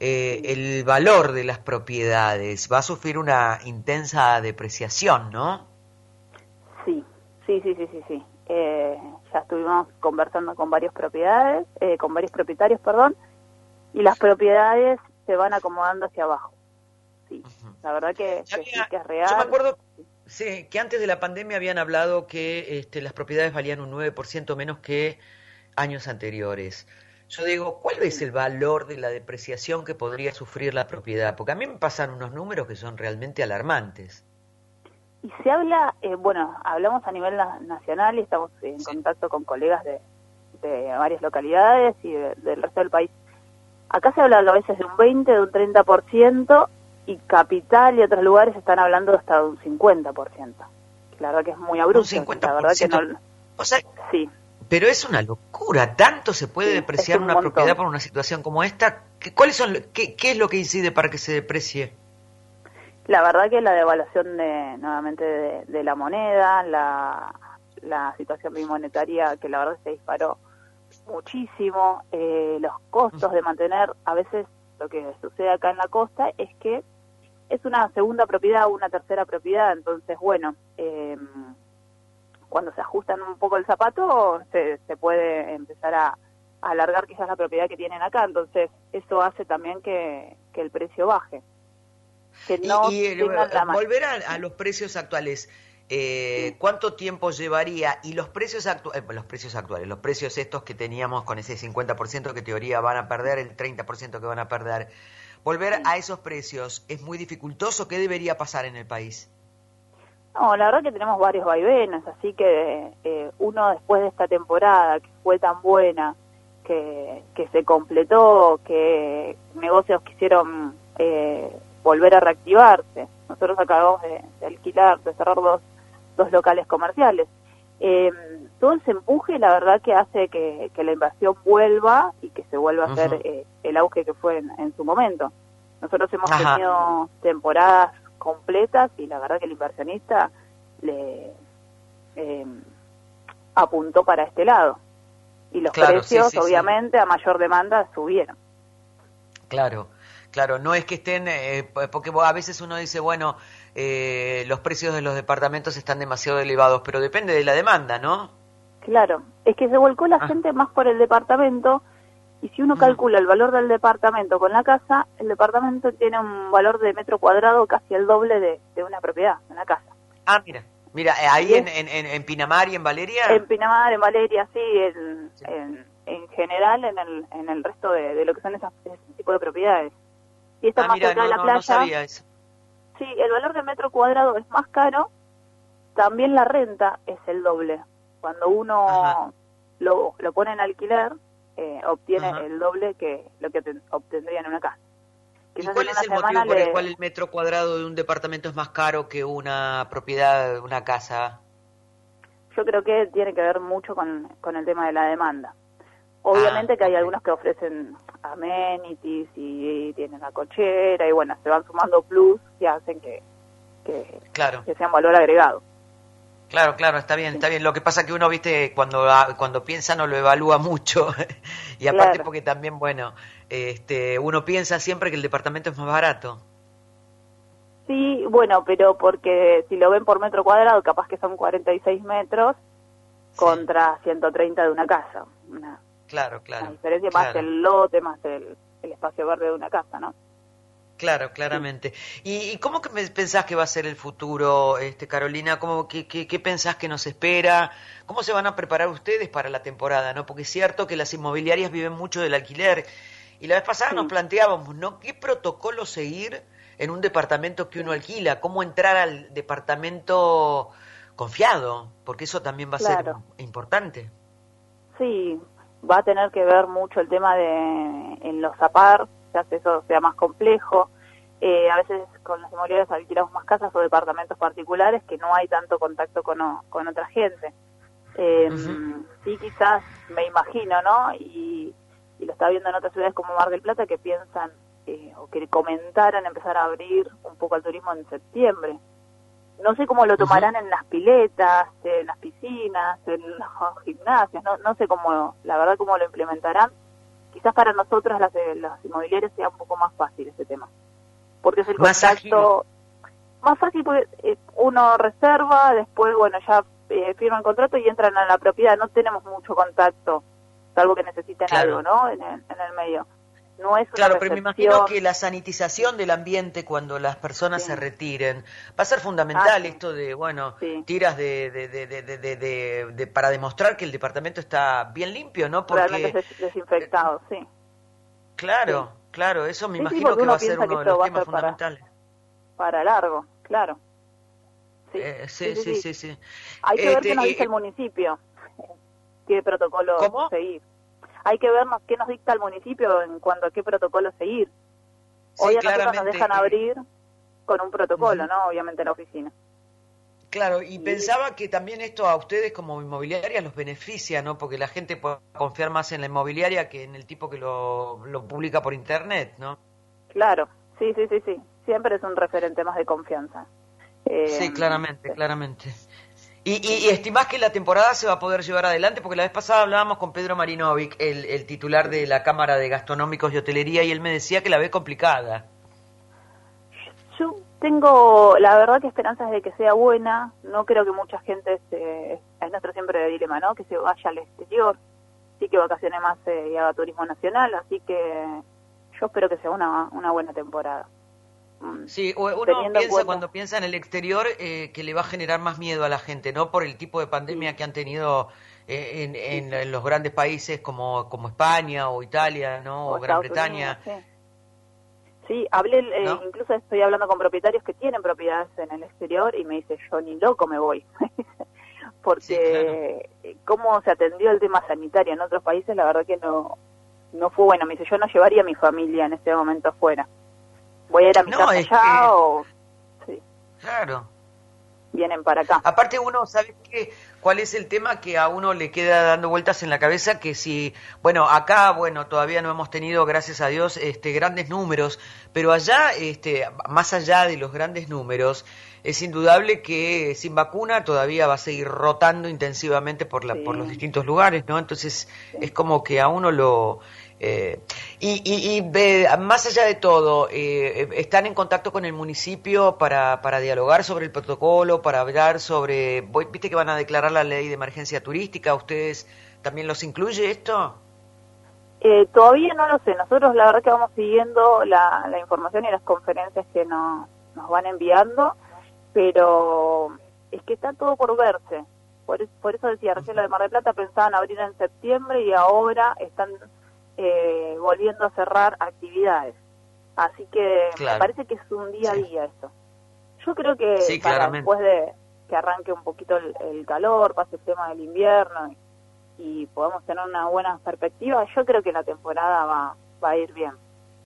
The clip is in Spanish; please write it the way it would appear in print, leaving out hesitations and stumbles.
el valor de las propiedades va a sufrir una intensa depreciación, ¿no? Sí, sí. Ya estuvimos conversando con varias propiedades, con varios propietarios, perdón, y las propiedades se van acomodando hacia abajo. Sí, la verdad que sí, que es Yo me real. acuerdo, sí, que antes de la pandemia habían hablado que las propiedades valían un 9% menos que años anteriores. Yo digo, ¿cuál es Sí. el valor de la depreciación que podría sufrir la propiedad? Porque a mí me pasan unos números que son realmente alarmantes. Y se habla, bueno, hablamos a nivel nacional y estamos en Sí. contacto con colegas de varias localidades y del resto del país. Acá se habla a veces de un 20, de un 30%, y Capital y otros lugares están hablando hasta de un 50%. La verdad que es muy Un abrupto, cincuenta la por verdad que no... ciento. O sea, Sí, pero es una locura. ¿Tanto se puede sí, es depreciar un una propiedad montón. por una situación como esta? ¿Cuáles son, qué es lo que incide para que se deprecie? La verdad que la devaluación nuevamente de la moneda, la situación bimonetaria que la verdad se disparó muchísimo, los costos de mantener, a veces lo que sucede acá en la costa es que es una segunda propiedad o una tercera propiedad, entonces bueno, cuando se ajustan un poco el zapato se puede empezar a alargar quizás la propiedad que tienen acá, entonces eso hace también que el precio baje, que no tengan la... Volver a ¿Sí? los precios actuales, Sí. ¿cuánto tiempo llevaría? Y los precios actuales, los precios estos que teníamos con ese 50% que teoría van a perder, el 30% que van a perder, volver Sí. a esos precios es muy dificultoso. ¿Qué debería pasar en el país? No, la verdad que tenemos varios vaivenes, así que uno después de esta temporada que fue tan buena, que se completó, que negocios quisieron volver a reactivarse. Nosotros acabamos de alquilar, de cerrar dos locales comerciales. Todo ese empuje, la verdad que hace que la inversión vuelva y que se vuelva a hacer Ujú. el auge que fue en su momento. Nosotros hemos Ajá, tenido temporadas completas y la verdad que el inversionista le eh, apuntó para este lado. Y los claro, sí, precios, sí, sí. obviamente, a mayor demanda subieron. Claro, claro, no es que estén, porque a veces uno dice, bueno, los precios de los departamentos están demasiado elevados, pero depende de la demanda, ¿no? Claro, es que se volcó la Ah, gente más por el departamento y si uno ujú. calcula el valor del departamento con la casa, el departamento tiene un valor de metro cuadrado casi el doble de una propiedad, de una casa. Ah, mira, mira, Y ahí es en Pinamar y en en Valeria. Pinamar, en Valeria, sí, Sí. en general en el resto de lo que son ese tipo de propiedades. Si está Ah, más mira, cerca de no, la no, no playa, sabía eso. sí, el valor del metro cuadrado es más caro, también la renta es el doble. Cuando Ajá, uno lo pone en alquiler, obtiene ajá. el doble que lo que obtendría en una casa. ¿Y Quizás cuál en es una el motivo semana por el cual el metro cuadrado de un departamento es más caro que una propiedad, una casa? yo creo que tiene que ver mucho con el tema de la demanda. Ah, Obviamente que hay ok. algunos que ofrecen amenities y tienen la cochera y bueno, se van sumando plus y hacen que, Claro. que sean valor agregado. Claro, claro, está bien, Sí, está bien. Lo que pasa que uno, viste, cuando piensa no lo evalúa mucho. Y aparte claro. porque también, bueno, uno piensa siempre que el departamento es más barato. Sí, bueno, pero porque si lo ven por metro cuadrado, capaz que son 46 metros Sí, contra 130 de una casa. claro, Una claro, diferencia más claro, el lote, más el espacio verde de una casa, ¿no? claro, Sí. claramente. ¿Y cómo que pensás que va a ser el futuro, Carolina? ¿Qué pensás que nos espera? ¿Cómo se van a preparar ustedes para la temporada, no? Porque es cierto que las inmobiliarias viven mucho del alquiler. Y la vez pasada nos Sí. planteábamos, ¿no? ¿Qué protocolo seguir en un departamento que uno Sí, alquila? ¿Cómo entrar al departamento confiado? Porque eso también va a ser claro. importante. Sí, va a tener que ver mucho el tema de en los APAR, se hace eso sea más complejo. A veces con las inmobiliarias alquilamos más casas o departamentos particulares que no hay tanto contacto con otra gente. Ujú. Sí, quizás, me imagino, ¿no? Y lo está viendo en otras ciudades como Mar del Plata que piensan o que comentaran empezar a abrir un poco el turismo en septiembre. No sé cómo lo Ujú. tomarán en las piletas, en las piscinas, en los gimnasios, no sé cómo, la verdad cómo lo implementarán, quizás para nosotros las inmobiliarias sea un poco más fácil ese tema, porque es el Más ágil. contacto más fácil, porque uno reserva, después, bueno, ya firma el contrato y entran a la propiedad, no tenemos mucho contacto, salvo que necesiten Claro. algo, ¿no? En el medio. No es una Claro, pero me imagino recepción. que la sanitización del ambiente cuando las personas Sí. se retiren va a ser fundamental, Sí. esto de, bueno, Sí. tiras para demostrar que el departamento está bien limpio, ¿no? Realmente Porque, desinfectado, sí. Sí. claro, claro, eso me Sí, sí, imagino porque que va uno a ser piensa que uno de esto los va a temas ser fundamentales. para largo, claro. Sí, sí, Sí, sí, sí, sí. sí, sí. Hay que ver qué nos dice el Eh, municipio, qué protocolo ¿Cómo? seguir. Hay que ver qué nos dicta el municipio en cuanto a qué protocolo seguir. Hoy Sí, a nosotros nos claramente. dejan abrir con un protocolo, Ujú. ¿no? Obviamente en la oficina. Claro, y Y pensaba que también esto a ustedes como inmobiliarias los beneficia, ¿no? Porque la gente puede confiar más en la inmobiliaria que en el tipo que lo publica por internet, ¿no? claro, sí, sí, sí, sí. Siempre es un referente más de confianza. Sí, claramente, Sí, claramente. sí. Y estimás que la temporada se va a poder llevar adelante? Porque la vez pasada hablábamos con Pedro Marinovic, el titular de la Cámara de Gastronómicos y Hotelería, y él me decía que la ve complicada. Yo tengo, la verdad, que esperanzas de que sea buena. No creo que mucha gente, es nuestro siempre dilema, ¿no? Que se vaya al exterior, sí que vacacione más y haga turismo nacional, así que yo espero que sea una buena temporada. Mm, Sí, uno Teniendo en piensa cuenta, cuando piensa en el exterior que le va a generar más miedo a la gente, ¿no? Por el tipo de pandemia sí, que han tenido sí, sí. en los grandes países como España o Italia, ¿no? O O Gran Estados Unidos, Bretaña, sí. Sí, hablé, ¿no? incluso estoy hablando con propietarios que tienen propiedades en el exterior y me dice, yo ni loco me voy. Sí, claro. Porque cómo se atendió el tema sanitario en otros países, la verdad que no fue bueno. Me dice, yo no llevaría a mi familia en este momento afuera. Voy a ir a mi No, casa es que, allá o sí, claro. vienen para acá. Aparte uno, ¿sabe qué? ¿Cuál es el tema que a uno le queda dando vueltas en la cabeza? Que si, bueno, acá, bueno, todavía no hemos tenido, gracias a Dios, grandes números, pero allá, más allá de los grandes números, es indudable que sin vacuna todavía va a seguir rotando intensivamente por los Sí, distintos lugares, ¿no? Entonces es sí. como que a uno lo... más allá de todo, ¿están en contacto con el municipio para dialogar sobre el protocolo, para hablar sobre... ¿Viste que van a declarar la ley de emergencia turística? ¿Ustedes también los incluye esto? Todavía no lo sé. Nosotros la verdad que vamos siguiendo la información y las conferencias que nos van enviando, pero es que está todo por verse. Por eso decía, recién lo de Mar del Plata pensaban abrir en septiembre y ahora están volviendo a cerrar actividades. Así que me Claro, parece que es un día a sí, día esto. Yo creo que sí, para claramente. después de que arranque un poquito el calor, pase el tema del invierno y podamos tener una buena perspectiva, yo creo que la temporada va a ir bien.